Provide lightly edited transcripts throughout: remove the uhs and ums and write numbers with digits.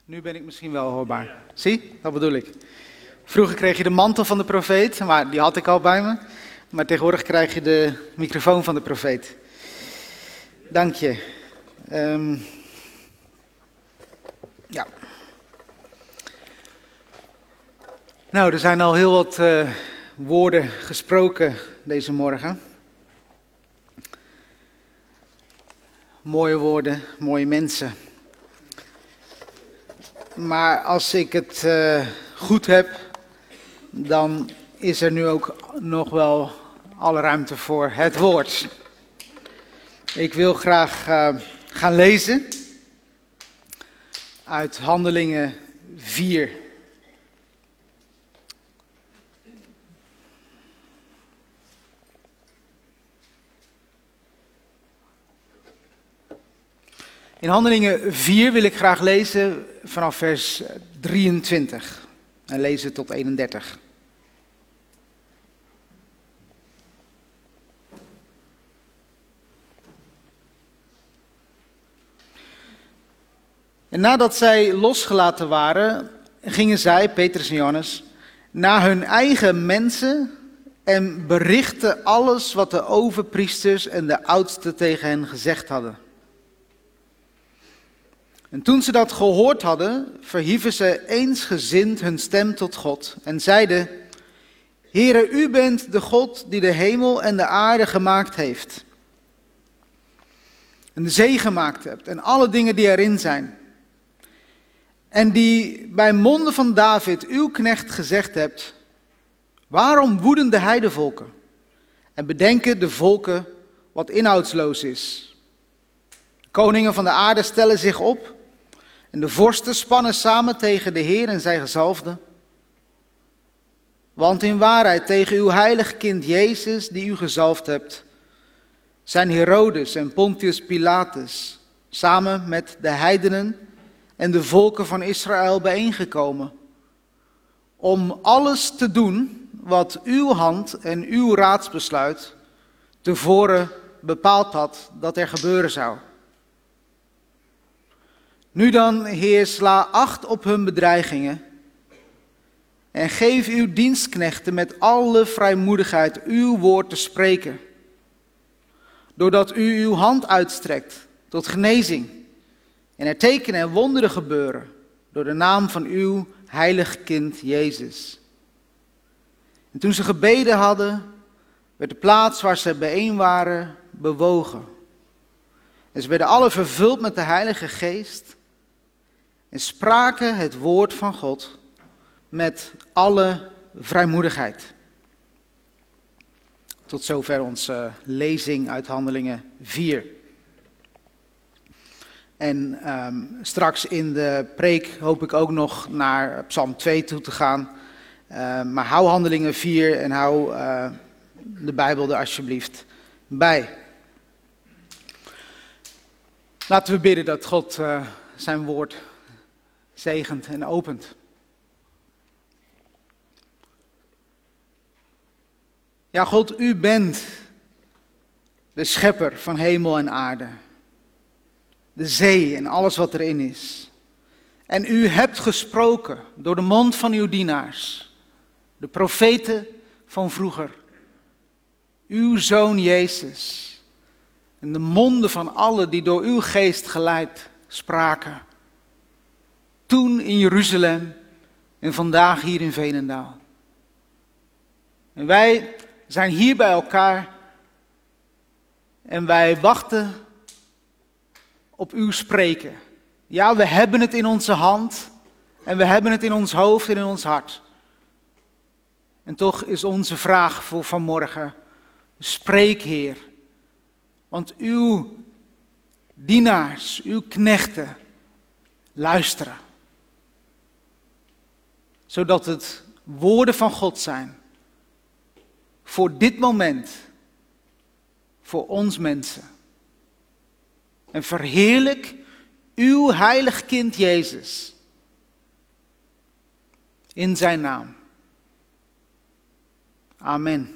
Nu ben ik misschien wel hoorbaar. Zie, dat bedoel ik. Vroeger kreeg je de mantel van de profeet, maar die had ik al bij me. Maar tegenwoordig krijg je de microfoon van de profeet. Dank je. Ja. Nou, er zijn al heel wat woorden gesproken deze morgen. Mooie woorden, mooie mensen. Maar als ik het goed heb, dan is er nu ook nog wel alle ruimte voor het woord. Ik wil graag gaan lezen uit Handelingen 4. In Handelingen 4 wil ik graag lezen vanaf vers 23 en lezen tot 31. En nadat zij losgelaten waren, gingen zij, Petrus en Johannes, naar hun eigen mensen en berichtten alles wat de overpriesters en de oudsten tegen hen gezegd hadden. En toen ze dat gehoord hadden, verhieven ze eensgezind hun stem tot God en zeiden: Heere, u bent de God die de hemel en de aarde gemaakt heeft. En de zee gemaakt hebt en alle dingen die erin zijn. En die bij monden van David, uw knecht, gezegd hebt: waarom woeden de heidevolken en bedenken de volken wat inhoudsloos is? De koningen van de aarde stellen zich op en de vorsten spannen samen tegen de Heer en zijn gezalfde. Want in waarheid tegen uw heilig kind Jezus, die u gezalfd hebt, zijn Herodes en Pontius Pilatus samen met de heidenen en de volken van Israël bijeengekomen, om alles te doen wat uw hand en uw raadsbesluit tevoren bepaald had dat er gebeuren zou. Nu dan, Heer, sla acht op hun bedreigingen en geef uw dienstknechten met alle vrijmoedigheid uw woord te spreken, doordat u uw hand uitstrekt tot genezing en er tekenen en wonderen gebeuren door de naam van uw heilig kind Jezus. En toen ze gebeden hadden, werd de plaats waar ze bijeen waren bewogen. En ze werden alle vervuld met de Heilige Geest en spraken het woord van God met alle vrijmoedigheid. Tot zover onze lezing uit Handelingen 4. En straks in de preek hoop ik ook nog naar Psalm 2 toe te gaan. Maar hou Handelingen 4 en hou de Bijbel er alsjeblieft bij. Laten we bidden dat God zijn woord zegent en opent. Ja, God, u bent de schepper van hemel en aarde. De zee en alles wat erin is. En u hebt gesproken door de mond van uw dienaars, de profeten van vroeger, uw Zoon Jezus, en de monden van allen die door uw geest geleid spraken. Toen in Jeruzalem en vandaag hier in Veenendaal. En wij zijn hier bij elkaar en wij wachten op uw spreken. Ja, we hebben het in onze hand en we hebben het in ons hoofd en in ons hart. En toch is onze vraag voor vanmorgen: spreek, Heer. Want uw dienaars, uw knechten, luisteren. Zodat het woorden van God zijn. Voor dit moment. Voor ons mensen. En verheerlijk uw heilig kind Jezus. In zijn naam. Amen.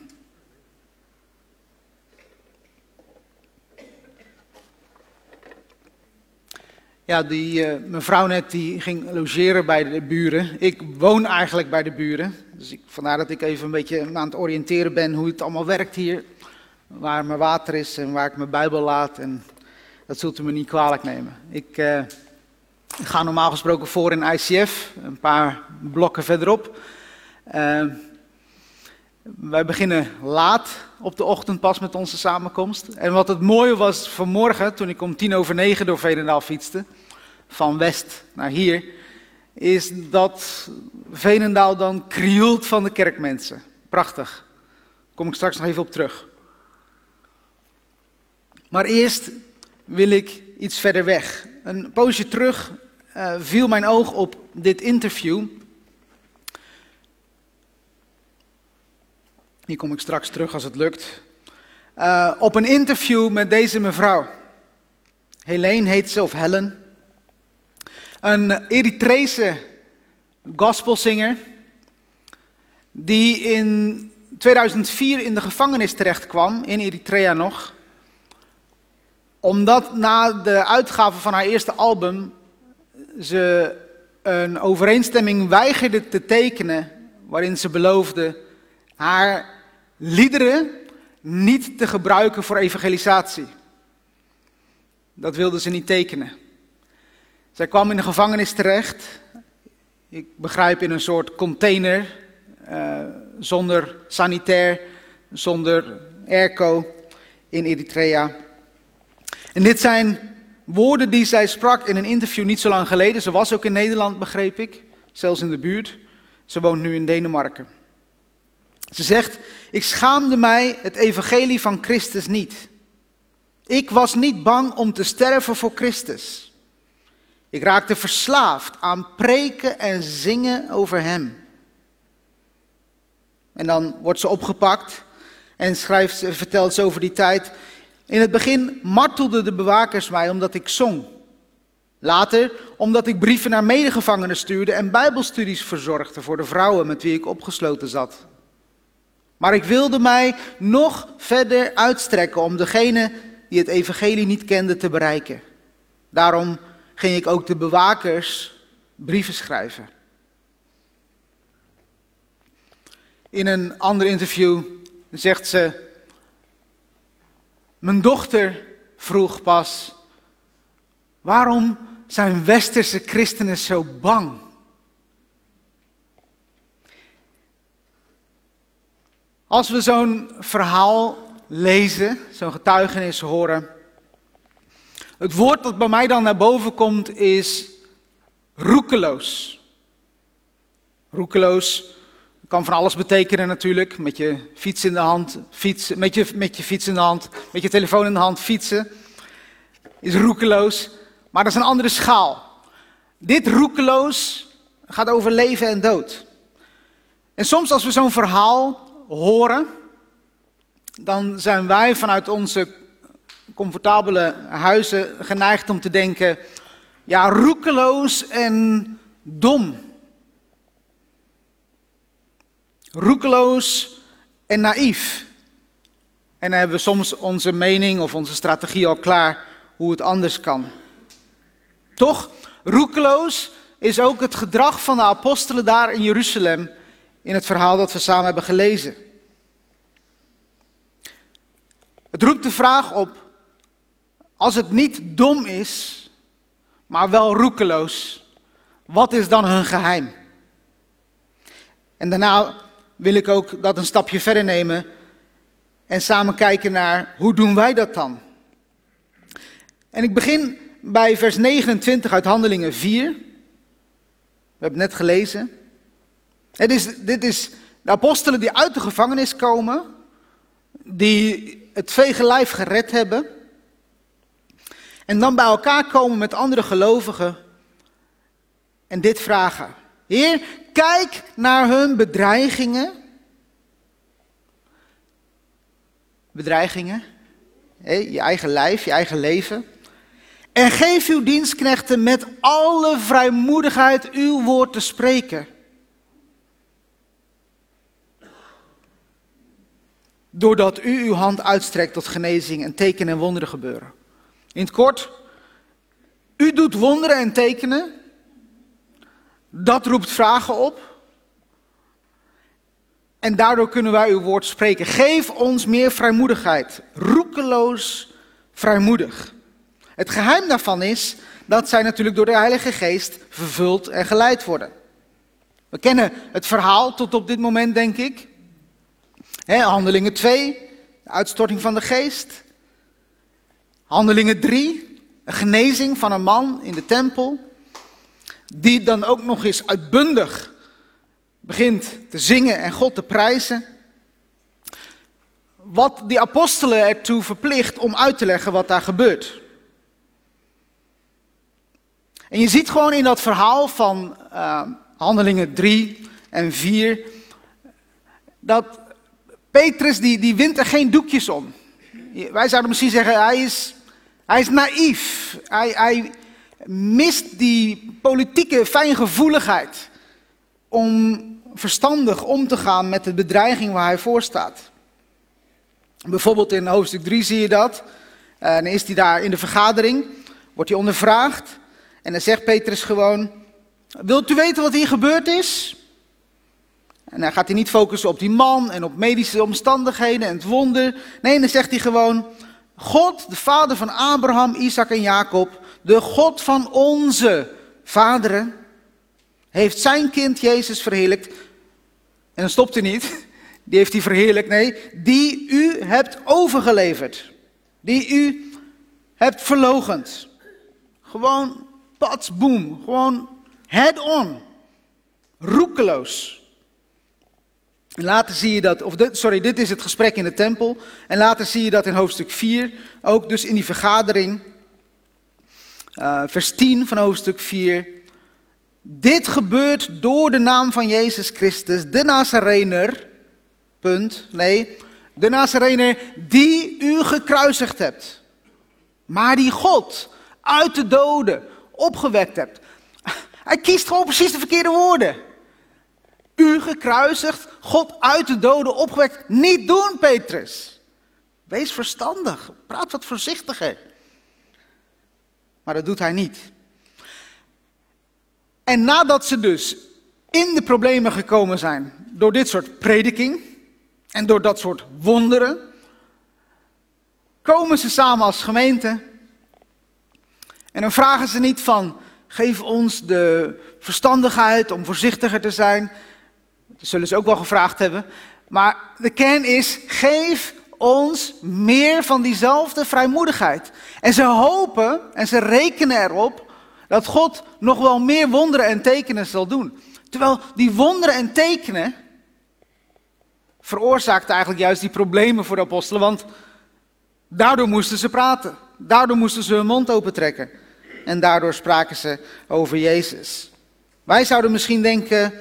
Ja, mevrouw net die ging logeren bij de buren. Ik woon eigenlijk bij de buren. Dus vandaar dat ik even een beetje aan het oriënteren ben hoe het allemaal werkt hier. Waar mijn water is en waar ik mijn Bijbel laat. En dat zult u me niet kwalijk nemen. Ik ga normaal gesproken voor in ICF, een paar blokken verderop. Wij beginnen laat op de ochtend pas met onze samenkomst. En wat het mooie was vanmorgen, toen ik om 9:10 door Veenendaal fietste, van west naar hier, is dat Veenendaal dan krioelt van de kerkmensen. Prachtig. Daar kom ik straks nog even op terug. Maar eerst wil ik iets verder weg. Een poosje terug viel mijn oog op dit interview. Hier kom ik straks terug als het lukt. Op een interview met deze mevrouw. Helene heet ze, of Helen. Een Eritrese gospelzanger. Die in 2004 in de gevangenis terecht kwam, in Eritrea nog. Omdat na de uitgave van haar eerste album ze een overeenstemming weigerde te tekenen, waarin ze beloofde haar liederen niet te gebruiken voor evangelisatie. Dat wilde ze niet tekenen. Zij kwam in de gevangenis terecht. Ik begrijp in een soort container, zonder sanitair, zonder airco in Eritrea. En dit zijn woorden die zij sprak in een interview niet zo lang geleden. Ze was ook in Nederland, begreep ik, zelfs in de buurt. Ze woont nu in Denemarken. Ze zegt, ik schaamde mij het evangelie van Christus niet. Ik was niet bang om te sterven voor Christus. Ik raakte verslaafd aan preken en zingen over hem. En dan wordt ze opgepakt en vertelt ze over die tijd. In het begin martelden de bewakers mij omdat ik zong. Later omdat ik brieven naar medegevangenen stuurde en bijbelstudies verzorgde voor de vrouwen met wie ik opgesloten zat. Maar ik wilde mij nog verder uitstrekken om degene die het evangelie niet kenden te bereiken. Daarom ging ik ook de bewakers brieven schrijven. In een ander interview zegt ze, mijn dochter vroeg pas, waarom zijn westerse christenen zo bang? Als we zo'n verhaal lezen, zo'n getuigenis horen, het woord dat bij mij dan naar boven komt is roekeloos. Roekeloos kan van alles betekenen natuurlijk, met je fiets in de hand, met je fiets in de hand, met je telefoon in de hand fietsen, is roekeloos, maar dat is een andere schaal. Dit roekeloos gaat over leven en dood. En soms als we zo'n verhaal horen, dan zijn wij vanuit onze comfortabele huizen geneigd om te denken, ja, roekeloos en dom. Roekeloos en naïef. En dan hebben we soms onze mening of onze strategie al klaar hoe het anders kan. Toch, roekeloos is ook het gedrag van de apostelen daar in Jeruzalem in het verhaal dat we samen hebben gelezen. Het roept de vraag op, als het niet dom is, maar wel roekeloos, wat is dan hun geheim? En daarna wil ik ook dat een stapje verder nemen en samen kijken naar hoe doen wij dat dan? En ik begin bij vers 29 uit Handelingen 4. We hebben het net gelezen. Dit is de apostelen die uit de gevangenis komen, die het vege lijf gered hebben. En dan bij elkaar komen met andere gelovigen en dit vragen. Heer, kijk naar hun bedreigingen. Bedreigingen. Je eigen lijf, je eigen leven. En geef uw dienstknechten met alle vrijmoedigheid uw woord te spreken. Doordat u uw hand uitstrekt tot genezing en tekenen en wonderen gebeuren. In het kort, U doet wonderen en tekenen. Dat roept vragen op. En daardoor kunnen wij uw woord spreken. Geef ons meer vrijmoedigheid. Roekeloos vrijmoedig. Het geheim daarvan is dat zij natuurlijk door de Heilige Geest vervuld en geleid worden. We kennen het verhaal tot op dit moment, denk ik. Handelingen 2, de uitstorting van de Geest. Handelingen 3, een genezing van een man in de tempel. Die dan ook nog eens uitbundig begint te zingen en God te prijzen. Wat die apostelen ertoe verplicht om uit te leggen wat daar gebeurt. En je ziet gewoon in dat verhaal van Handelingen 3 en 4... dat Petrus, die wint er geen doekjes om. Wij zouden misschien zeggen, hij is naïef. Hij mist die politieke fijngevoeligheid om verstandig om te gaan met de bedreiging waar hij voor staat. Bijvoorbeeld in hoofdstuk 3 zie je dat. Dan is hij daar in de vergadering, wordt hij ondervraagd. En dan zegt Petrus gewoon, wilt u weten wat hier gebeurd is? En dan gaat hij niet focussen op die man en op medische omstandigheden en het wonder. Nee, dan zegt hij gewoon, God, de vader van Abraham, Isaac en Jacob, de God van onze vaderen, heeft zijn kind Jezus verheerlijkt. En dan stopt hij niet, die heeft hij verheerlijkt, nee, die u hebt overgeleverd. Die u hebt verloochend. Gewoon, pats, boom, gewoon head on. Roekeloos. En later zie je dat, dit is het gesprek in de tempel. En later zie je dat in hoofdstuk 4, ook dus in die vergadering. Vers 10 van hoofdstuk 4. Dit gebeurt door de naam van Jezus Christus, de Nazarener. De Nazarener die u gekruisigd hebt. Maar die God uit de doden opgewekt hebt. Hij kiest gewoon precies de verkeerde woorden. U gekruisigd, God uit de doden opgewekt. Niet doen, Petrus. Wees verstandig. Praat wat voorzichtiger. Maar dat doet hij niet. En nadat ze dus in de problemen gekomen zijn door dit soort prediking en door dat soort wonderen, komen ze samen als gemeente. En dan vragen ze niet van, geef ons de verstandigheid om voorzichtiger te zijn. Dat zullen ze ook wel gevraagd hebben. Maar de kern is, geef ons meer van diezelfde vrijmoedigheid. En ze hopen en ze rekenen erop dat God nog wel meer wonderen en tekenen zal doen. Terwijl die wonderen en tekenen veroorzaakten eigenlijk juist die problemen voor de apostelen. Want daardoor moesten ze praten. Daardoor moesten ze hun mond opentrekken. En daardoor spraken ze over Jezus. Wij zouden misschien denken,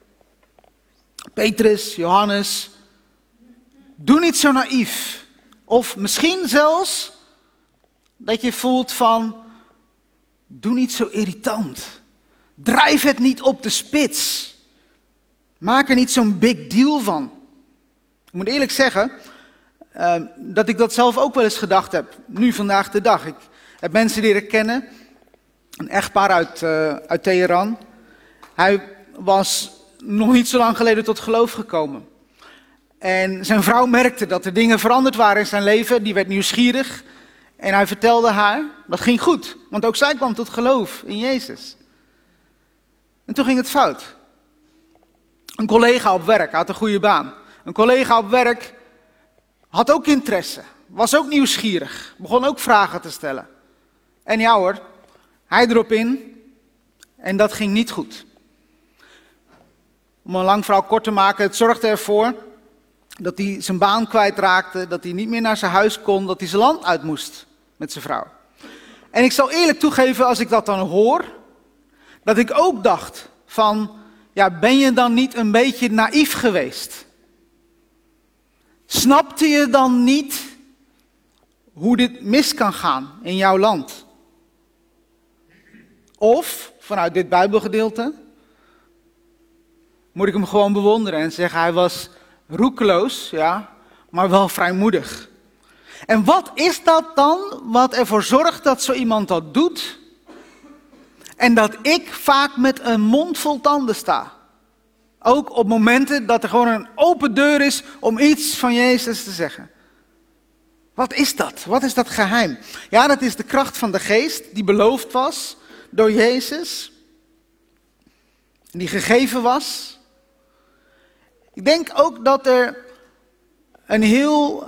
Petrus, Johannes, doe niet zo naïef. Of misschien zelfs dat je voelt van, doe niet zo irritant. Drijf het niet op de spits. Maak er niet zo'n big deal van. Ik moet eerlijk zeggen dat ik dat zelf ook wel eens gedacht heb. Nu vandaag de dag. Ik heb mensen leren kennen. Een echtpaar uit Teheran. Hij was nog niet zo lang geleden tot geloof gekomen. En zijn vrouw merkte dat er dingen veranderd waren in zijn leven. Die werd nieuwsgierig. En hij vertelde haar, dat ging goed. Want ook zij kwam tot geloof in Jezus. En toen ging het fout. Een collega op werk, had een goede baan. Een collega op werk had ook interesse. Was ook nieuwsgierig. Begon ook vragen te stellen. En ja hoor, hij erop in. En dat ging niet goed. Om een lang verhaal kort te maken, het zorgde ervoor dat hij zijn baan kwijtraakte. Dat hij niet meer naar zijn huis kon. Dat hij zijn land uit moest met zijn vrouw. En ik zal eerlijk toegeven, als ik dat dan hoor, dat ik ook dacht van, ja, ben je dan niet een beetje naïef geweest? Snapte je dan niet hoe dit mis kan gaan in jouw land? Of, vanuit dit Bijbelgedeelte, moet ik hem gewoon bewonderen en zeggen, hij was roekeloos, ja, maar wel vrijmoedig. En wat is dat dan wat ervoor zorgt dat zo iemand dat doet? En dat ik vaak met een mond vol tanden sta. Ook op momenten dat er gewoon een open deur is om iets van Jezus te zeggen. Wat is dat? Wat is dat geheim? Ja, dat is de kracht van de geest die beloofd was door Jezus. Die gegeven was. Ik denk ook dat er een heel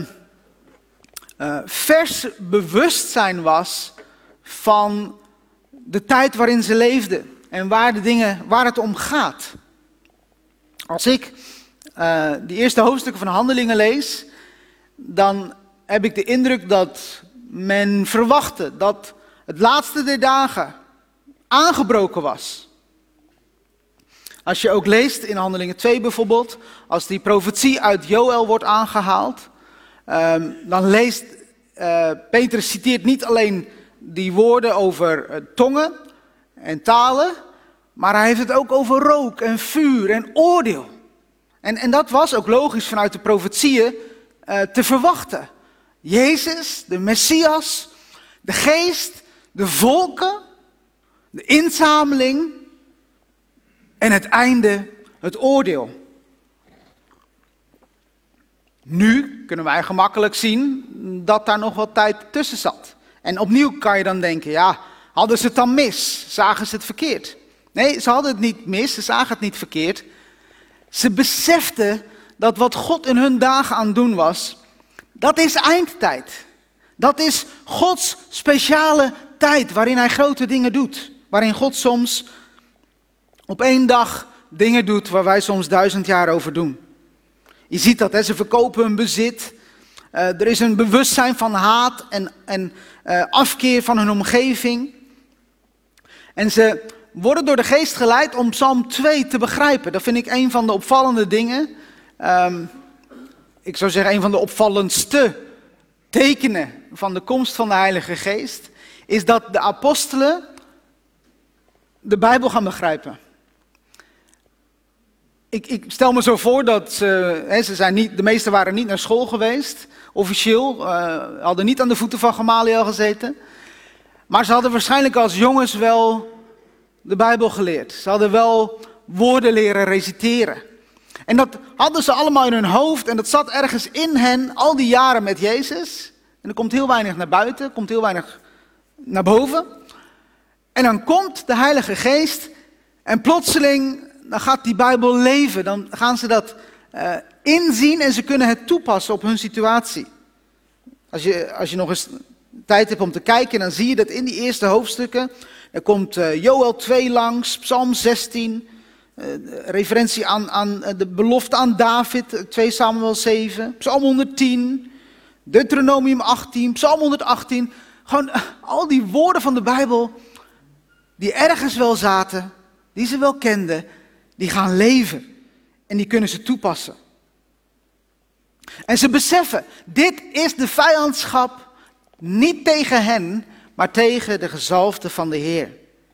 vers bewustzijn was van de tijd waarin ze leefden. En waar het om gaat. Als ik die eerste hoofdstukken van Handelingen lees, dan heb ik de indruk dat men verwachtte dat het laatste der dagen aangebroken was. Als je ook leest in Handelingen 2 bijvoorbeeld, als die profetie uit Joël wordt aangehaald, dan leest Petrus citeert niet alleen die woorden over tongen en talen, maar hij heeft het ook over rook en vuur en oordeel. En dat was ook logisch vanuit de profetieën te verwachten. Jezus, de Messias, de geest, de volken, de inzameling en het einde, het oordeel. Nu kunnen wij gemakkelijk zien dat daar nog wat tijd tussen zat. En opnieuw kan je dan denken, ja, hadden ze het dan mis? Zagen ze het verkeerd? Nee, ze hadden het niet mis, ze zagen het niet verkeerd. Ze beseften dat wat God in hun dagen aan het doen was, dat is eindtijd. Dat is Gods speciale tijd waarin hij grote dingen doet. Waarin God soms op 1 dag dingen doet waar wij soms 1000 jaar over doen. Je ziet dat, hè? Ze verkopen hun bezit. Er is een bewustzijn van haat en afkeer van hun omgeving. En ze worden door de geest geleid om Psalm 2 te begrijpen. Dat vind ik een van de opvallende dingen. Ik zou zeggen een van de opvallendste tekenen van de komst van de Heilige Geest. Is dat de apostelen de Bijbel gaan begrijpen. Ik stel me zo voor dat de meesten waren niet naar school geweest, officieel, hadden niet aan de voeten van Gamaliel gezeten. Maar ze hadden waarschijnlijk als jongens wel de Bijbel geleerd. Ze hadden wel woorden leren reciteren. En dat hadden ze allemaal in hun hoofd en dat zat ergens in hen al die jaren met Jezus. En er komt heel weinig naar buiten, komt heel weinig naar boven. En dan komt de Heilige Geest en plotseling dan gaat die Bijbel leven. Dan gaan ze dat inzien en ze kunnen het toepassen op hun situatie. Als je nog eens tijd hebt om te kijken, dan zie je dat in die eerste hoofdstukken. Er komt Joël 2 langs, Psalm 16, referentie aan de belofte aan David, 2 Samuel 7, Psalm 110, Deuteronomium 18, Psalm 118. Gewoon al die woorden van de Bijbel die ergens wel zaten, die ze wel kenden, die gaan leven en die kunnen ze toepassen. En ze beseffen, dit is de vijandschap niet tegen hen, maar tegen de gezalfde van de Heer.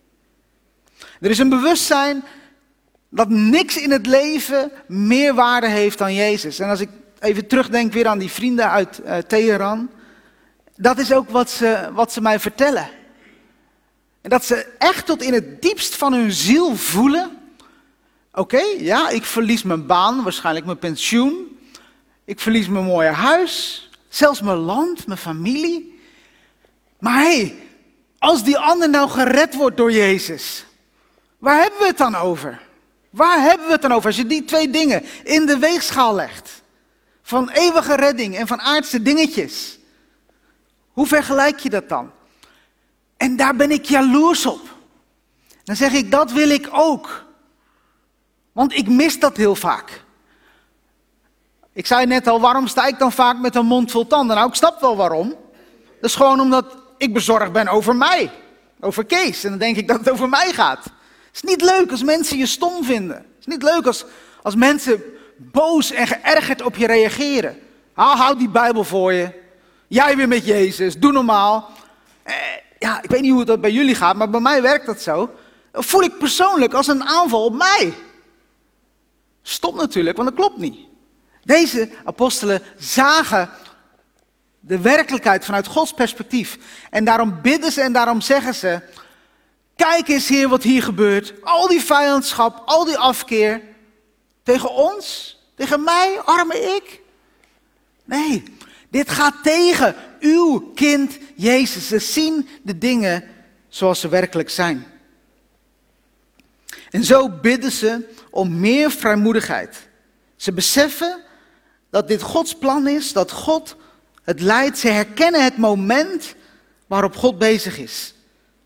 Er is een bewustzijn dat niks in het leven meer waarde heeft dan Jezus. En als ik even terugdenk weer aan die vrienden uit Teheran, dat is ook wat ze mij vertellen. En dat ze echt tot in het diepst van hun ziel voelen, oké, ja, ik verlies mijn baan, waarschijnlijk mijn pensioen. Ik verlies mijn mooie huis, zelfs mijn land, mijn familie. Maar hé, als die ander nou gered wordt door Jezus, waar hebben we het dan over? Waar hebben we het dan over als je die 2 dingen in de weegschaal legt? Van eeuwige redding en van aardse dingetjes. Hoe vergelijk je dat dan? En daar ben ik jaloers op. Dan zeg ik, dat wil ik ook. Want ik mis dat heel vaak. Ik zei net al, waarom sta ik dan vaak met een mond vol tanden? Nou, ik snap wel waarom. Dat is gewoon omdat ik bezorgd ben over mij. Over Kees. En dan denk ik dat het over mij gaat. Het is niet leuk als mensen je stom vinden. Het is niet leuk als mensen boos en geërgerd op je reageren. Hou die Bijbel voor je. Jij weer met Jezus. Doe normaal. Ja, ik weet niet hoe dat bij jullie gaat, maar bij mij werkt dat zo. Dat voel ik persoonlijk als een aanval op mij. Stop natuurlijk, want dat klopt niet. Deze apostelen zagen de werkelijkheid vanuit Gods perspectief. En daarom bidden ze en daarom zeggen ze, Kijk eens, Heer, wat hier gebeurt. Al die vijandschap, al die afkeer. Tegen ons, tegen mij, arme ik. Nee, dit gaat tegen uw kind Jezus. Ze zien de dingen zoals ze werkelijk zijn. En zo bidden ze om meer vrijmoedigheid. Ze beseffen dat dit Gods plan is, dat God het leidt. Ze herkennen het moment waarop God bezig is.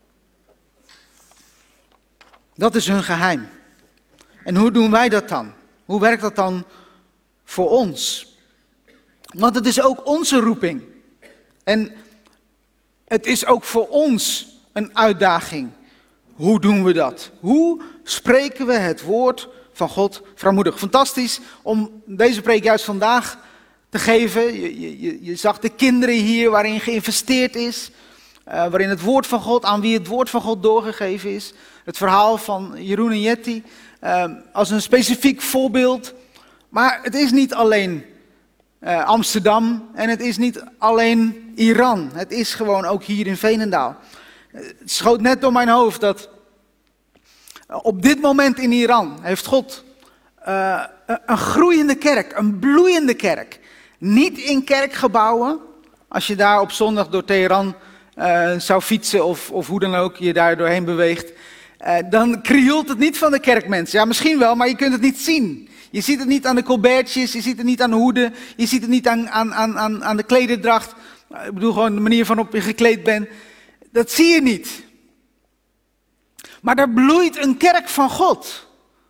Dat is hun geheim. En hoe doen wij dat dan? Hoe werkt dat dan voor ons? Want het is ook onze roeping. En het is ook voor ons een uitdaging. Hoe doen we dat? Hoe spreken we het woord van God vrijmoedig? Fantastisch om deze preek juist vandaag te geven. Je zag de kinderen hier waarin geïnvesteerd is. Waarin het woord van God, aan wie het woord van God doorgegeven is. Het verhaal van Jeroen en Jetty als een specifiek voorbeeld. Maar het is niet alleen Amsterdam en het is niet alleen Iran. Het is gewoon ook hier in Veenendaal. Het schoot net door mijn hoofd dat op dit moment in Iran heeft God een groeiende kerk, een bloeiende kerk. Niet in kerkgebouwen, als je daar op zondag door Teheran zou fietsen of hoe dan ook je daar doorheen beweegt. Dan krioelt het niet van de kerkmensen. Ja, misschien wel, maar je kunt het niet zien. Je ziet het niet aan de colbertjes, je ziet het niet aan de hoeden, je ziet het niet aan de klederdracht. Ik bedoel gewoon de manier waarop je gekleed bent. Dat zie je niet. Maar daar bloeit een kerk van God.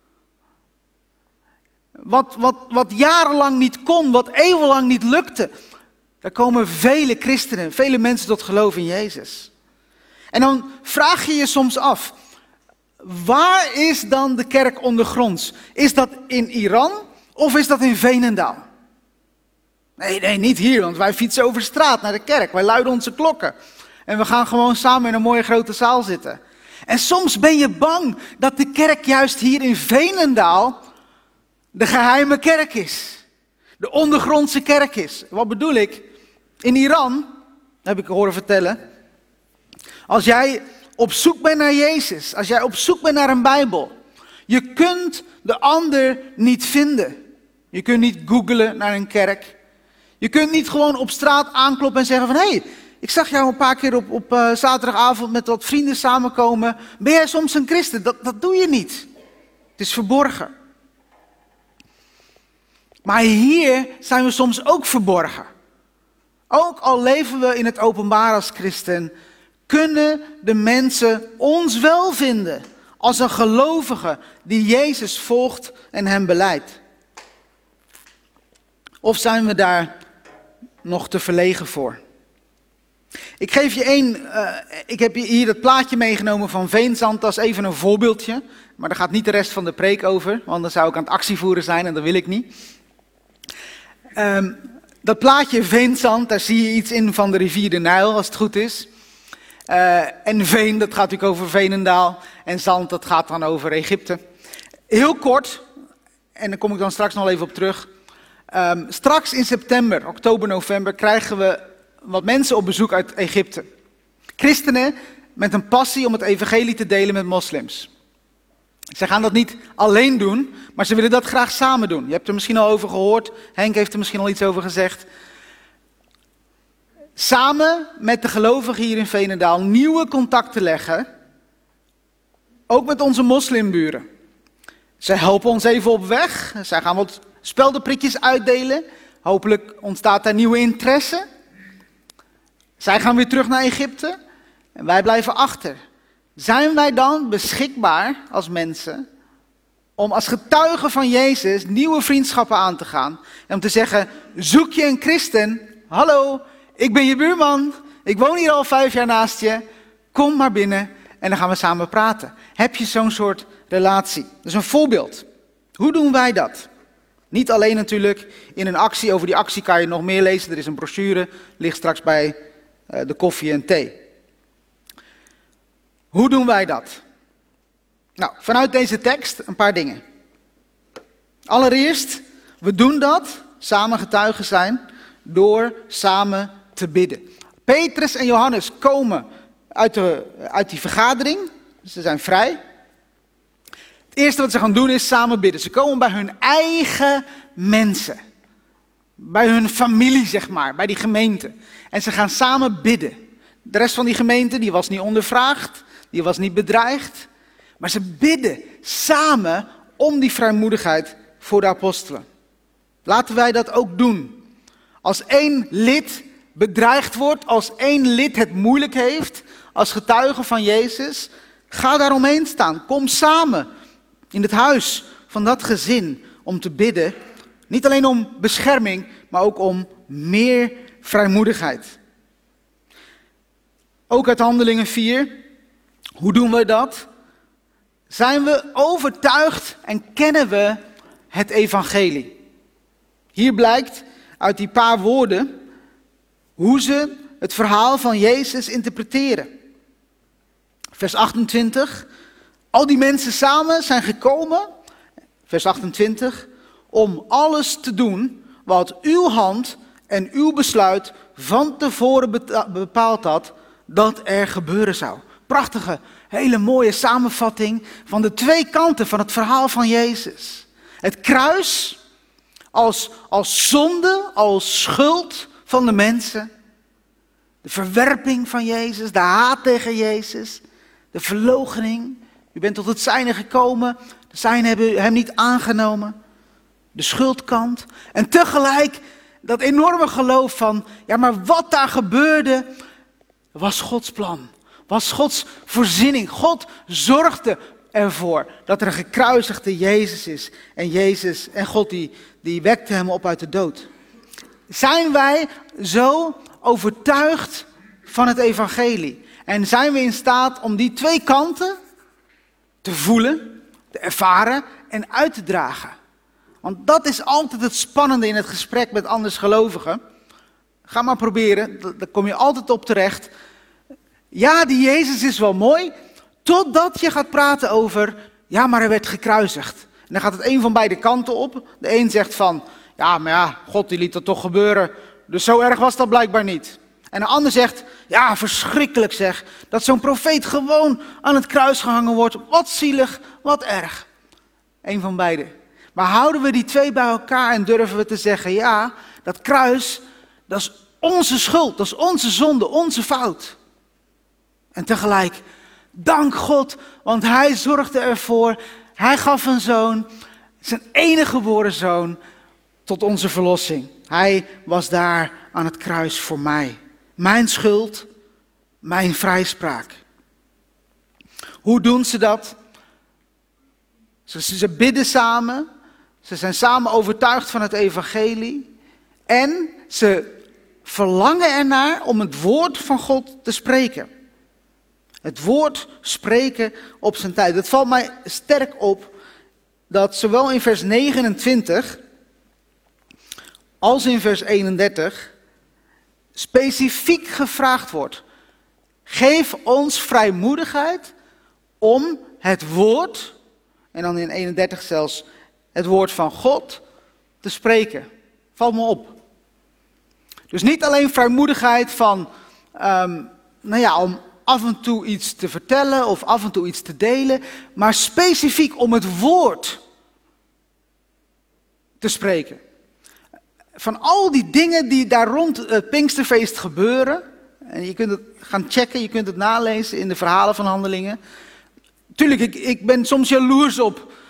Wat jarenlang niet kon, wat eeuwenlang niet lukte. Daar komen vele christenen, vele mensen tot geloof in Jezus. En dan vraag je je soms af, waar is dan de kerk ondergronds? Is dat in Iran of is dat in Veenendaal? Nee, niet hier, want wij fietsen over straat naar de kerk. Wij luiden onze klokken. En we gaan gewoon samen in een mooie grote zaal zitten. En soms ben je bang dat de kerk juist hier in Veenendaal de geheime kerk is. De ondergrondse kerk is. Wat bedoel ik? In Iran, heb ik horen vertellen, als jij op zoek bent naar Jezus, als jij op zoek bent naar een Bijbel, je kunt de ander niet vinden. Je kunt niet googlen naar een kerk. Je kunt niet gewoon op straat aankloppen en zeggen van, hé, ik zag jou een paar keer op zaterdagavond met wat vrienden samenkomen. Ben jij soms een christen? Dat doe je niet. Het is verborgen. Maar hier zijn we soms ook verborgen. Ook al leven we in het openbaar als christen, kunnen de mensen ons wel vinden als een gelovige die Jezus volgt en hem belijdt. Of zijn we daar nog te verlegen voor? Ik geef je ik heb hier het plaatje meegenomen van Veenzand, dat is even een voorbeeldje. Maar daar gaat niet de rest van de preek over, want dan zou ik aan het actievoeren zijn en dat wil ik niet. Dat plaatje Veenzand, daar zie je iets in van de rivier de Nijl, als het goed is. En veen, dat gaat natuurlijk over Veenendaal. En zand, dat gaat dan over Egypte. Heel kort, en daar kom ik dan straks nog even op terug. Straks in september, oktober, november, krijgen we wat mensen op bezoek uit Egypte. Christenen met een passie om het evangelie te delen met moslims. Ze gaan dat niet alleen doen, maar ze willen dat graag samen doen. Je hebt er misschien al over gehoord, Henk heeft er misschien al iets over gezegd. Samen met de gelovigen hier in Veenendaal nieuwe contacten leggen, ook met onze moslimburen. Zij helpen ons even op weg, zij gaan wat speldenprikjes uitdelen. Hopelijk ontstaat daar nieuwe interesse. Zij gaan weer terug naar Egypte en wij blijven achter. Zijn wij dan beschikbaar als mensen om als getuigen van Jezus nieuwe vriendschappen aan te gaan? En om te zeggen, zoek je een christen? Hallo, ik ben je buurman. Ik woon hier al 5 jaar naast je. Kom maar binnen en dan gaan we samen praten. Heb je zo'n soort relatie? Dat is een voorbeeld. Hoe doen wij dat? Niet alleen natuurlijk in een actie. Over die actie kan je nog meer lezen. Er is een brochure, ligt straks bij de koffie en thee. Hoe doen wij dat? Nou, vanuit deze tekst een paar dingen. Allereerst, we doen dat, samen getuigen zijn, door samen te bidden. Petrus en Johannes komen uit die vergadering Ze zijn vrij. Het eerste wat ze gaan doen is samen bidden. Ze komen bij hun eigen mensen. Bij hun familie, zeg maar, bij die gemeente. En ze gaan samen bidden. De rest van die gemeente, die was niet ondervraagd, die was niet bedreigd. Maar ze bidden samen om die vrijmoedigheid voor de apostelen. Laten wij dat ook doen. Als één lid bedreigd wordt, als één lid het moeilijk heeft, als getuige van Jezus, ga daaromheen staan. Kom samen in het huis van dat gezin om te bidden. Niet alleen om bescherming, maar ook om meer vrijmoedigheid. Ook uit Handelingen 4. Hoe doen we dat? Zijn we overtuigd en kennen we het evangelie? Hier blijkt uit die paar woorden hoe ze het verhaal van Jezus interpreteren. Vers 28. Al die mensen samen zijn gekomen, vers 28, om alles te doen wat uw hand en uw besluit van tevoren bepaald had dat er gebeuren zou. Prachtige, hele mooie samenvatting van de twee kanten van het verhaal van Jezus. Het kruis als zonde, als schuld van de mensen. De verwerping van Jezus, de haat tegen Jezus, de verloochening. U bent tot het zijne gekomen, de zijnen hebben hem niet aangenomen. De schuldkant. En tegelijk dat enorme geloof van, ja, maar wat daar gebeurde was Gods plan. Was Gods voorziening. God zorgde ervoor dat er een gekruisigde Jezus is. En God die wekte hem op uit de dood. Zijn wij zo overtuigd van het evangelie? En zijn we in staat om die twee kanten te voelen, te ervaren en uit te dragen? Want dat is altijd het spannende in het gesprek met andersgelovigen. Ga maar proberen, daar kom je altijd op terecht. Ja, die Jezus is wel mooi, totdat je gaat praten over, ja, maar hij werd gekruisigd. En dan gaat het een van beide kanten op. De een zegt van, ja, maar ja, God die liet dat toch gebeuren, dus zo erg was dat blijkbaar niet. En de ander zegt, ja, verschrikkelijk zeg, dat zo'n profeet gewoon aan het kruis gehangen wordt. Wat zielig, wat erg. Eén van beide. Maar houden we die twee bij elkaar en durven we te zeggen, ja, dat kruis, dat is onze schuld, dat is onze zonde, onze fout. En tegelijk, dank God, want hij zorgde ervoor, hij gaf een zoon, zijn enige geboren zoon, tot onze verlossing. Hij was daar aan het kruis voor mij. Mijn schuld, mijn vrijspraak. Hoe doen ze dat? Ze bidden samen. Ze zijn samen overtuigd van het evangelie. En ze verlangen ernaar om het woord van God te spreken. Het woord spreken op zijn tijd. Het valt mij sterk op dat zowel in vers 29 als in vers 31 specifiek gevraagd wordt. Geef ons vrijmoedigheid om het woord, en dan in 31 zelfs het woord van God, te spreken. Valt me op. Dus niet alleen vrijmoedigheid van, om af en toe iets te vertellen of af en toe iets te delen, maar specifiek om het woord te spreken. Van al die dingen die daar rond het Pinksterfeest gebeuren, en je kunt het gaan checken, je kunt het nalezen in de verhalen van Handelingen. Tuurlijk, ik ben soms jaloers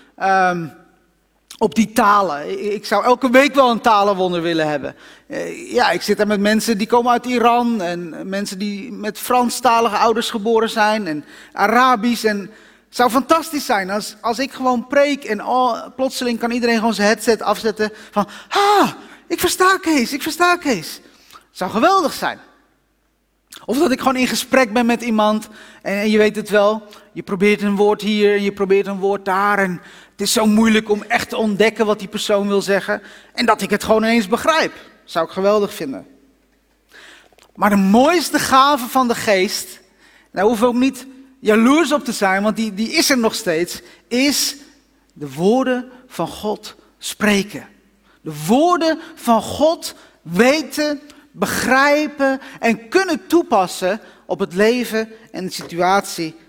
op die talen. Ik zou elke week wel een talenwonder willen hebben. Ik zit daar met mensen die komen uit Iran en mensen die met Franstalige ouders geboren zijn en Arabisch. En het zou fantastisch zijn als ik gewoon preek en plotseling kan iedereen gewoon zijn headset afzetten van, ik versta Kees. Het zou geweldig zijn. Of dat ik gewoon in gesprek ben met iemand en je weet het wel, je probeert een woord hier en je probeert een woord daar en het is zo moeilijk om echt te ontdekken wat die persoon wil zeggen en dat ik het gewoon ineens begrijp. Zou ik geweldig vinden. Maar de mooiste gave van de geest, daar hoeven we ook niet jaloers op te zijn, want die is er nog steeds, is de woorden van God spreken. De woorden van God weten, begrijpen en kunnen toepassen op het leven en de situatie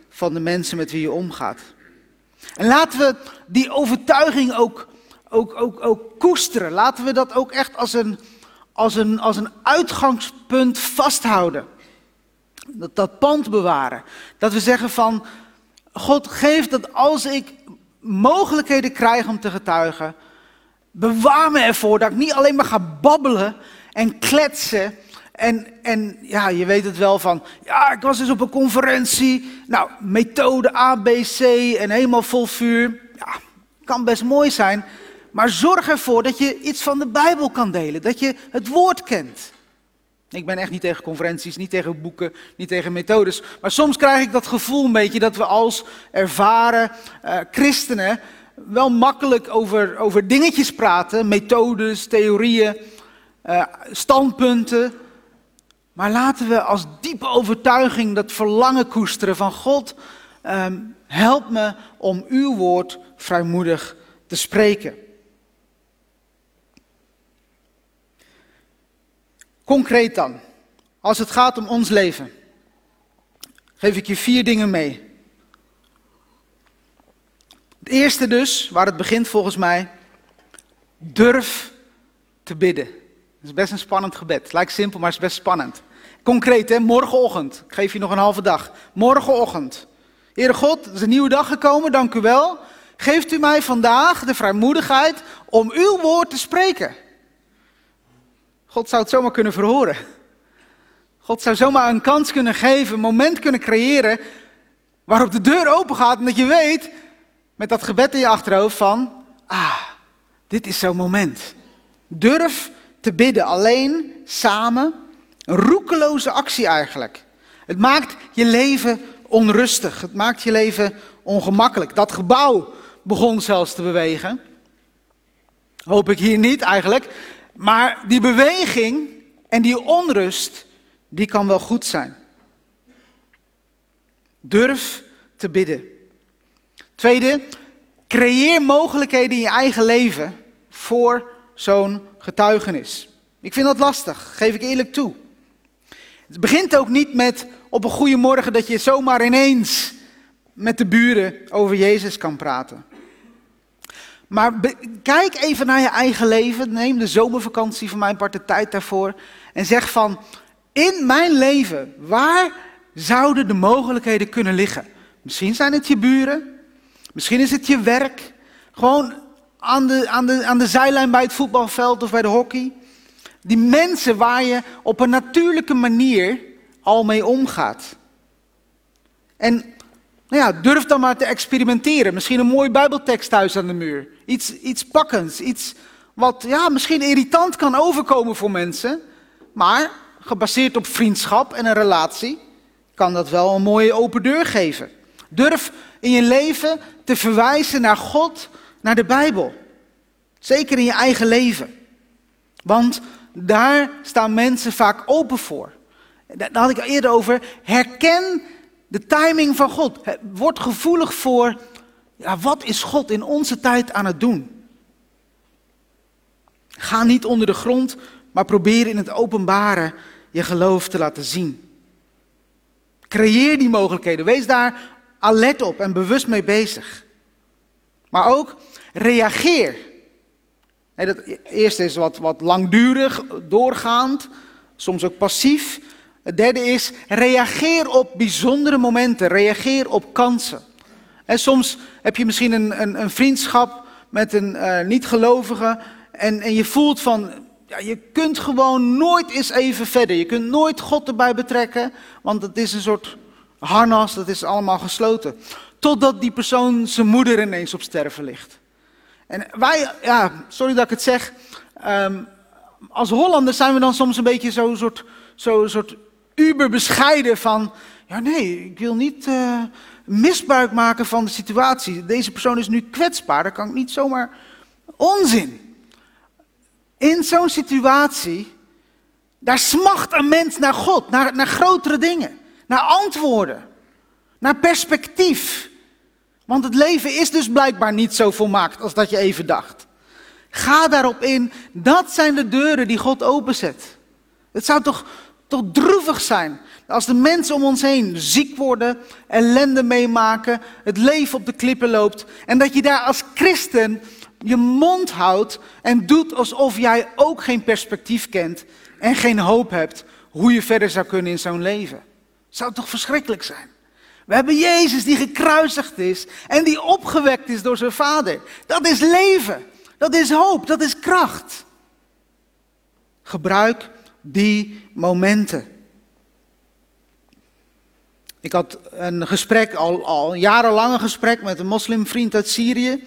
van de mensen met wie je omgaat. En laten we die overtuiging ook koesteren. Laten we dat ook echt als een uitgangspunt vasthouden. Dat pand bewaren. Dat we zeggen van, God geeft dat als ik mogelijkheden krijg om te getuigen, bewaar me ervoor dat ik niet alleen maar ga babbelen en kletsen. En ja, je weet het wel van, ja, ik was dus op een conferentie. Nou, methode A, B, C en helemaal vol vuur. Ja, kan best mooi zijn. Maar zorg ervoor dat je iets van de Bijbel kan delen. Dat je het woord kent. Ik ben echt niet tegen conferenties, niet tegen boeken, niet tegen methodes. Maar soms krijg ik dat gevoel een beetje dat we als ervaren christenen wel makkelijk over dingetjes praten. Methodes, theorieën, standpunten. Maar laten we als diepe overtuiging dat verlangen koesteren van God. Help me om uw woord vrijmoedig te spreken. Concreet dan, als het gaat om ons leven, geef ik je 4 dingen mee. Het eerste dus, waar het begint volgens mij, durf te bidden. Dat is best een spannend gebed. Het lijkt simpel, maar het is best spannend. Concreet, hè? Morgenochtend. Ik geef je nog een halve dag. Morgenochtend. Heere God, er is een nieuwe dag gekomen, dank u wel. Geeft u mij vandaag de vrijmoedigheid om uw woord te spreken. God zou het zomaar kunnen verhoren. God zou zomaar een kans kunnen geven, een moment kunnen creëren waarop de deur open gaat en dat je weet, met dat gebed in je achterhoofd van, dit is zo'n moment. Durf te bidden, alleen, samen, een roekeloze actie eigenlijk. Het maakt je leven onrustig, het maakt je leven ongemakkelijk. Dat gebouw begon zelfs te bewegen. Hoop ik hier niet eigenlijk. Maar die beweging en die onrust, die kan wel goed zijn. Durf te bidden. Tweede, creëer mogelijkheden in je eigen leven voor zo'n getuigenis. Ik vind dat lastig, geef ik eerlijk toe. Het begint ook niet met op een goede morgen dat je zomaar ineens met de buren over Jezus kan praten. Maar kijk even naar je eigen leven. Neem de zomervakantie van mijn part de tijd daarvoor. En zeg van, in mijn leven, waar zouden de mogelijkheden kunnen liggen? Misschien zijn het je buren. Misschien is het je werk. Gewoon aan de zijlijn bij het voetbalveld of bij de hockey. Die mensen waar je op een natuurlijke manier al mee omgaat. En nou ja, durf dan maar te experimenteren. Misschien een mooie bijbeltekst thuis aan de muur. Iets pakkends, iets wat misschien irritant kan overkomen voor mensen. Maar gebaseerd op vriendschap en een relatie kan dat wel een mooie open deur geven. Durf in je leven te verwijzen naar God, naar de Bijbel. Zeker in je eigen leven. Want daar staan mensen vaak open voor. Daar had ik al eerder over. Herken de timing van God. Word gevoelig voor, wat is God in onze tijd aan het doen? Ga niet onder de grond, maar probeer in het openbare je geloof te laten zien. Creëer die mogelijkheden. Wees daar alert op en bewust mee bezig. Maar ook reageer. Dat eerste is wat langdurig, doorgaand, soms ook passief. Het derde is, reageer op bijzondere momenten, reageer op kansen. En soms heb je misschien een vriendschap met een niet-gelovige en je voelt van, je kunt gewoon nooit eens even verder. Je kunt nooit God erbij betrekken, want het is een soort harnas, dat is allemaal gesloten. Totdat die persoon zijn moeder ineens op sterven ligt. En wij, sorry dat ik het zeg, als Hollanders zijn we dan soms een beetje zo'n soort uberbescheiden van, ik wil niet misbruik maken van de situatie. Deze persoon is nu kwetsbaar, dat kan ik niet zomaar. Onzin. In zo'n situatie, daar smacht een mens naar God, naar grotere dingen, naar antwoorden, naar perspectief. Want het leven is dus blijkbaar niet zo volmaakt als dat je even dacht. Ga daarop in, dat zijn de deuren die God openzet. Het zou toch droevig zijn Als de mensen om ons heen ziek worden, ellende meemaken, het leven op de klippen loopt. En dat je daar als christen je mond houdt en doet alsof jij ook geen perspectief kent en geen hoop hebt hoe je verder zou kunnen in zo'n leven. Zou toch verschrikkelijk zijn? We hebben Jezus die gekruisigd is en die opgewekt is door zijn Vader. Dat is leven, dat is hoop, dat is kracht. Gebruik die momenten. Ik had een gesprek, al jarenlang een gesprek met een moslimvriend uit Syrië.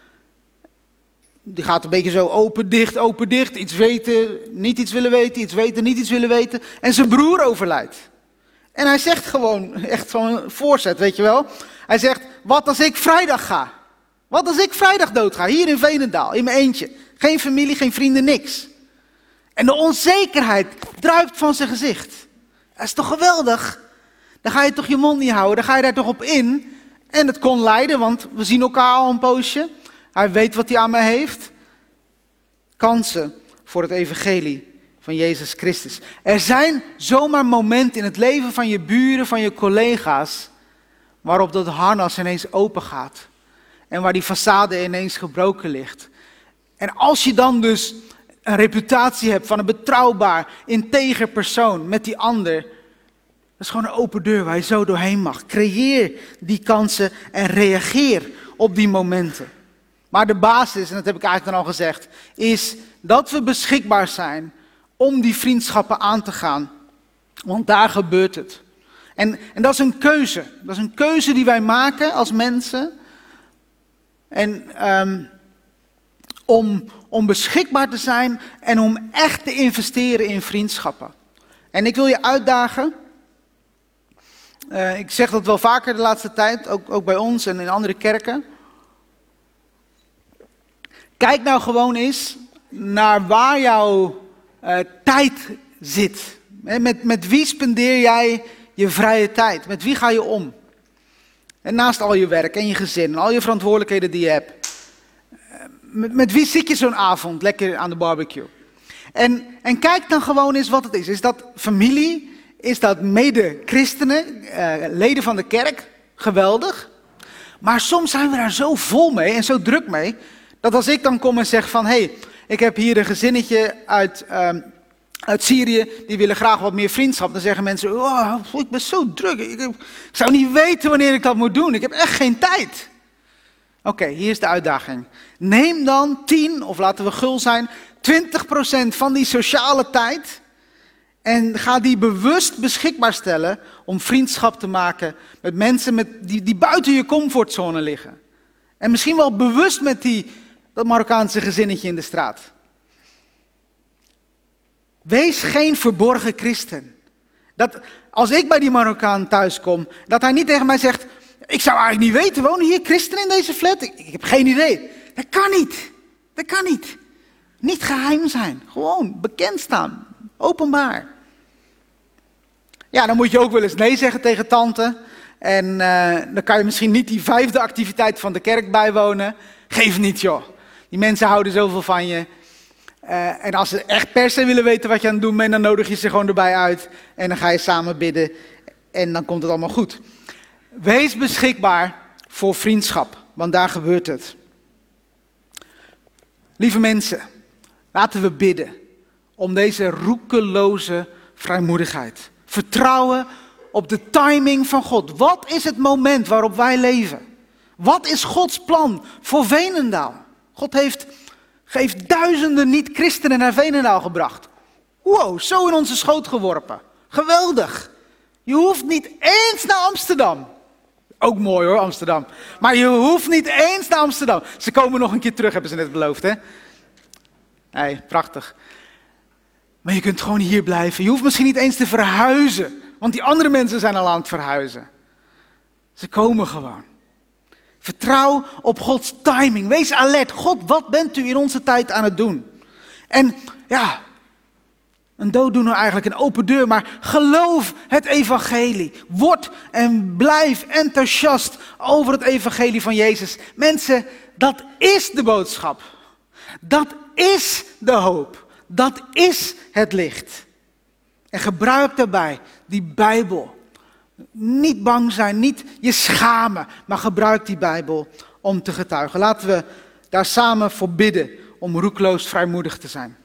Die gaat een beetje zo open, dicht, iets weten, niet iets willen weten, iets weten, niet iets willen weten. En zijn broer overlijdt. En hij zegt gewoon, echt zo'n voorzet, weet je wel. Hij zegt, wat als ik vrijdag ga? Wat als ik vrijdag doodga, hier in Veenendaal, in mijn eentje. Geen familie, geen vrienden, niks. En de onzekerheid druipt van zijn gezicht. Dat is toch geweldig? Dan ga je toch je mond niet houden, dan ga je daar toch op in. En het kon lijden, want we zien elkaar al een poosje. Hij weet wat hij aan me heeft. Kansen voor het evangelie van Jezus Christus. Er zijn zomaar momenten in het leven van je buren, van je collega's, waarop dat harnas ineens open gaat. En waar die façade ineens gebroken ligt. En als je dan dus een reputatie hebt van een betrouwbaar, integer persoon met die ander, dat is gewoon een open deur waar je zo doorheen mag. Creëer die kansen en reageer op die momenten. Maar de basis, en dat heb ik eigenlijk dan al gezegd, is dat we beschikbaar zijn om die vriendschappen aan te gaan. Want daar gebeurt het. En dat is een keuze. Dat is een keuze die wij maken als mensen. En om beschikbaar te zijn en om echt te investeren in vriendschappen. En ik wil je uitdagen. Ik zeg dat wel vaker de laatste tijd, ook bij ons en in andere kerken. Kijk nou gewoon eens naar waar jouw tijd zit. Met wie spendeer jij je vrije tijd? Met wie ga je om? En naast al je werk en je gezin en al je verantwoordelijkheden die je hebt. Met wie zit je zo'n avond lekker aan de barbecue? En kijk dan gewoon eens wat het is. Is dat familie? Is dat mede-christenen, leden van de kerk? Geweldig. Maar soms zijn we daar zo vol mee en zo druk mee, dat als ik dan kom en zeg van, hey, ik heb hier een gezinnetje uit Syrië, die willen graag wat meer vriendschap. Dan zeggen mensen, oh, ik ben zo druk, ik zou niet weten wanneer ik dat moet doen, ik heb echt geen tijd. Oké, hier is de uitdaging. Neem dan 10, of laten we gul zijn, 20% van die sociale tijd en ga die bewust beschikbaar stellen om vriendschap te maken met mensen die buiten je comfortzone liggen. En misschien wel bewust met dat Marokkaanse gezinnetje in de straat. Wees geen verborgen christen. Dat als ik bij die Marokkaan thuis kom, dat hij niet tegen mij zegt, ik zou eigenlijk niet weten, wonen hier christenen in deze flat? Ik heb geen idee. Dat kan niet. Dat kan niet. Niet geheim zijn. Gewoon bekend staan. Openbaar. Ja, dan moet je ook wel eens nee zeggen tegen tante. En dan kan je misschien niet die 5e activiteit van de kerk bijwonen. Geef niet, joh. Die mensen houden zoveel van je. En als ze echt per se willen weten wat je aan het doen bent, dan nodig je ze gewoon erbij uit. En dan ga je samen bidden. En dan komt het allemaal goed. Wees beschikbaar voor vriendschap, want daar gebeurt het. Lieve mensen, laten we bidden om deze roekeloze vrijmoedigheid. Vertrouwen op de timing van God. Wat is het moment waarop wij leven? Wat is Gods plan voor Veenendaal? God heeft duizenden niet-christenen naar Veenendaal gebracht. Wow, zo in onze schoot geworpen. Geweldig. Je hoeft niet eens naar Amsterdam. Ook mooi hoor, Amsterdam. Maar je hoeft niet eens naar Amsterdam. Ze komen nog een keer terug, hebben ze net beloofd, hè? Nee, prachtig. Maar je kunt gewoon hier blijven. Je hoeft misschien niet eens te verhuizen. Want die andere mensen zijn al aan het verhuizen. Ze komen gewoon. Vertrouw op Gods timing. Wees alert. God, wat bent u in onze tijd aan het doen? En ja, een dooddoener eigenlijk, een open deur. Maar geloof het evangelie. Word en blijf enthousiast over het evangelie van Jezus. Mensen, dat is de boodschap. Dat is de hoop. Dat is het licht. En gebruik daarbij die Bijbel. Niet bang zijn, niet je schamen, maar gebruik die Bijbel om te getuigen. Laten we daar samen voor bidden om roekeloos vrijmoedig te zijn.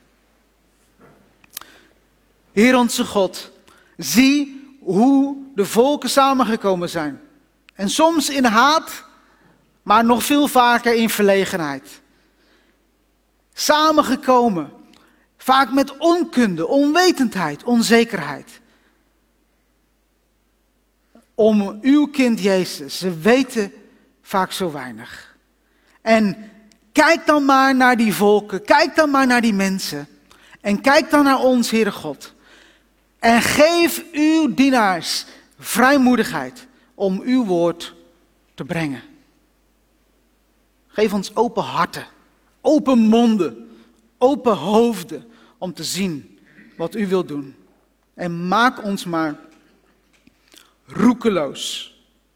Heer onze God, zie hoe de volken samengekomen zijn. En soms in haat, maar nog veel vaker in verlegenheid. Samengekomen, vaak met onkunde, onwetendheid, onzekerheid. Om uw kind Jezus, ze weten vaak zo weinig. En kijk dan maar naar die volken, kijk dan maar naar die mensen. En kijk dan naar ons, Heere God. En geef uw dienaars vrijmoedigheid om uw woord te brengen. Geef ons open harten, open monden, open hoofden om te zien wat u wilt doen. En maak ons maar roekeloos.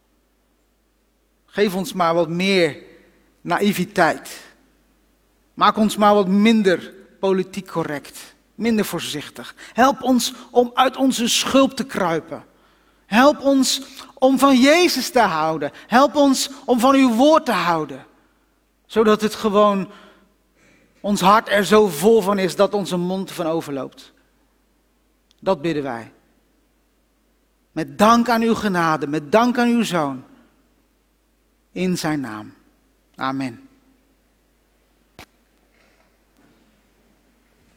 Geef ons maar wat meer naïviteit. Maak ons maar wat minder politiek correct, minder voorzichtig. Help ons om uit onze schulp te kruipen. Help ons om van Jezus te houden. Help ons om van uw woord te houden. Zodat het gewoon, ons hart er zo vol van is dat onze mond van overloopt. Dat bidden wij. Met dank aan uw genade, met dank aan uw Zoon. In zijn naam. Amen.